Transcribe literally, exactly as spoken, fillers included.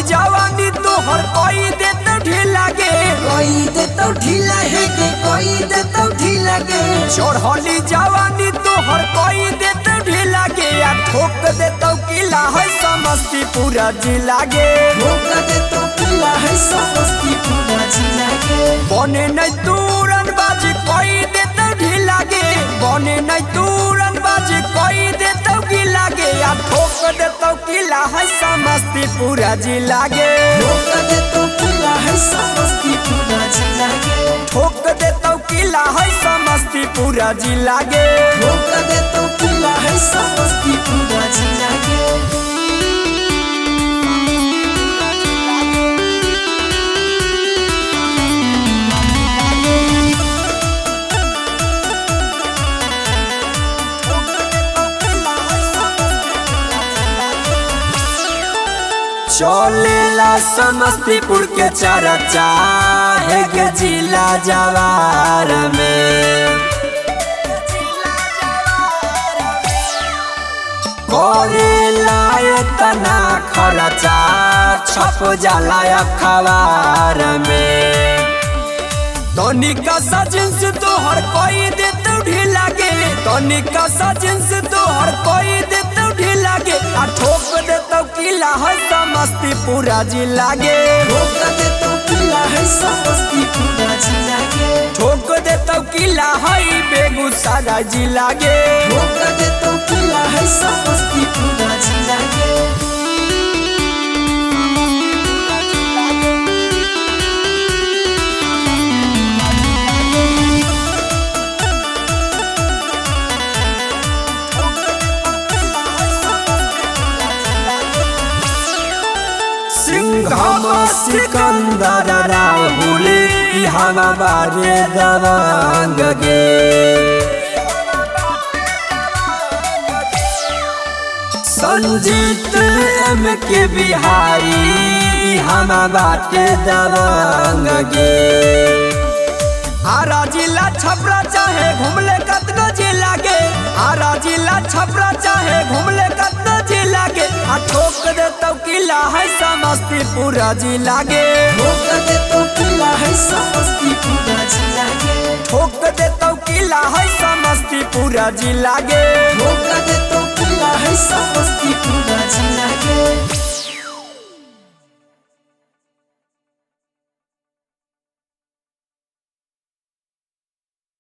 जवानी तोहर कोई दे तो ढीला गे कोई दे तो ढीला है के कोई दे तो ढीला गे चढ़ली जवानी तोहर कोई दे तो ढीला गे आ ठोक दे तो किला है समस्तीपुर जिला गे ठोक दे तो किला है समस्तीपुर जिला गे बने नहीं तुरन बाजी कोई दे तो ढीला गे बने नहीं तुरन बाजी कोई दे तो गिला गे आ ठोक दे तो किला है समस्तीपुर जिला गे ठोक दे तो किला है समस्तीपुर जिला गे ठोक दे तो किला है समस्तीपुर जिला गे ठोक दे तो किला है समस्तीपुर जिला गे चलेला समस्तीपुर के चर्चा है के जिला जवार में करेला इतना खर्चा छप जाला अखबार में तनिका सा जिन्स तोहर कोई दे तो ढीला गे तनिका सा जिन्स तोहर कोई दे तो ढीला गे आ ठोक दे तो किला है समस्तीपुर जिला गे ठोक दे तो किला है समस्तीपुर जिला गे ठोक दे तो किला है बेगूसराय जिला गे ठोक दे तो किला है समस्तीपुर जिला गे सिंघम सिकंदर राहुल हवा बारे दबंग गे संजीत एम के बिहारी हवा बाटे दबंग गे हारा जिला छपरा चाहे घूमले कतनो जिला गे हारा जिला छपरा चाहे घूमले कतनो जिला गे आ ठोक दे तो किला है समस्तीपुर जिला गे ठोक दे तो किला है समस्तीपुर जिला गे ठोक दे तो किला है समस्तीपुर जिला गे ठोक दे तो किला है समस्तीपुर